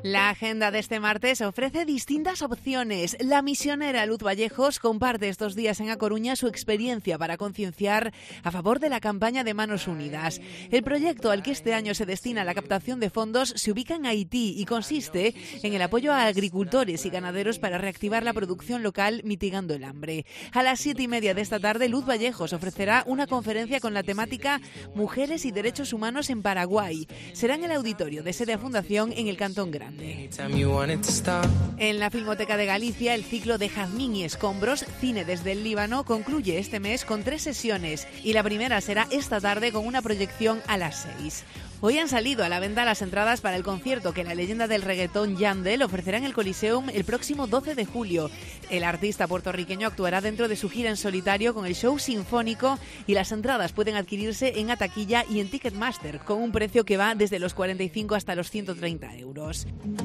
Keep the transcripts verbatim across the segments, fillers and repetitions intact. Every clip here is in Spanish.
La agenda de este martes ofrece distintas opciones. La misionera Luz Vallejos comparte estos días en A Coruña su experiencia para concienciar a favor de la campaña de Manos Unidas. El proyecto al que este año se destina la captación de fondos se ubica en Haití y consiste en el apoyo a agricultores y ganaderos para reactivar la producción local mitigando el hambre. A las siete y media de esta tarde, Luz Vallejos ofrecerá una conferencia con la temática Mujeres y Derechos Humanos en Paraguay. Será en el auditorio de Sede Fundación en el Cantón Grande. En la Filmoteca de Galicia, el ciclo de Jazmín y Escombros, Cine desde el Líbano, concluye este mes con tres sesiones y la primera será esta tarde con una proyección a las seis. Hoy han salido a la venta las entradas para el concierto que la leyenda del reggaetón Yandel ofrecerá en el Coliseum el próximo doce de julio. El artista puertorriqueño actuará dentro de su gira en solitario con el show sinfónico y las entradas pueden adquirirse en Ataquilla y en Ticketmaster con un precio que va desde los cuarenta y cinco hasta los ciento treinta euros.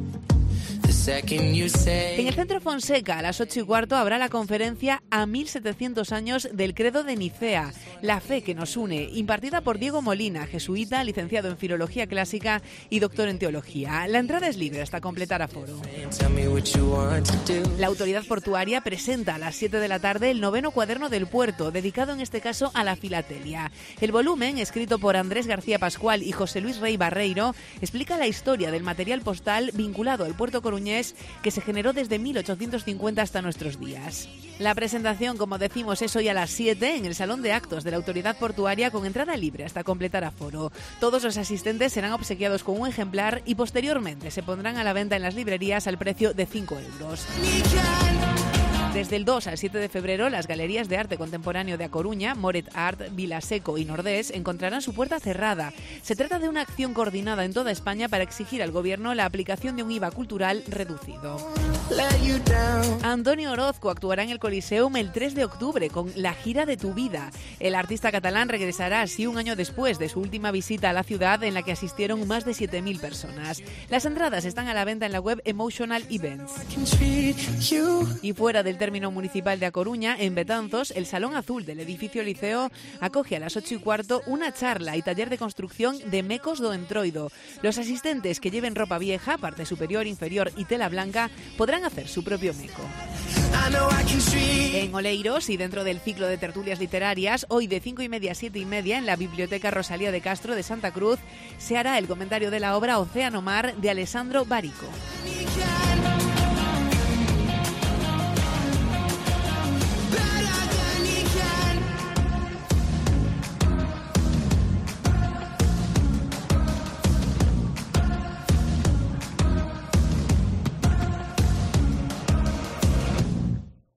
En el Centro Fonseca, a las ocho y cuarto, habrá la conferencia A mil setecientos años del Credo de Nicea, la fe que nos une, impartida por Diego Molina, jesuita, licenciado en Filología Clásica y doctor en Teología. La entrada es libre hasta completar aforo. La autoridad portuaria presenta a las siete de la tarde el noveno cuaderno del puerto, dedicado en este caso a la filatelia. El volumen, escrito por Andrés García Pascual y José Luis Rey Barreiro, explica la historia del material postal vinculado al puerto coruñés que se generó desde mil ochocientos cincuenta hasta nuestros días. La presentación, como decimos, es hoy a las siete en el Salón de Actos de la Autoridad Portuaria con entrada libre hasta completar aforo. Todos los asistentes serán obsequiados con un ejemplar y posteriormente se pondrán a la venta en las librerías al precio de cinco euros. Desde el dos al siete de febrero, las galerías de arte contemporáneo de A Coruña, Moret Art, Vilaseco y Nordés encontrarán su puerta cerrada. Se trata de una acción coordinada en toda España para exigir al gobierno la aplicación de un I V A cultural reducido. Antonio Orozco actuará en el Coliseum el tres de octubre con La gira de tu vida. El artista catalán regresará así un año después de su última visita a la ciudad en la que asistieron más de siete mil personas. Las entradas están a la venta en la web Emotional Events. Y fuera del término municipal de A Coruña, en Betanzos, el Salón Azul del edificio Liceo acoge a las ocho y cuarto una charla y taller de construcción de mecos do entroido. Los asistentes que lleven ropa vieja, parte superior, inferior y tela blanca podrán hacer su propio meco. En Oleiros y dentro del ciclo de tertulias literarias, hoy de cinco y media a siete y media en la Biblioteca Rosalía de Castro de Santa Cruz se hará el comentario de la obra Océano Mar de Alessandro Barico.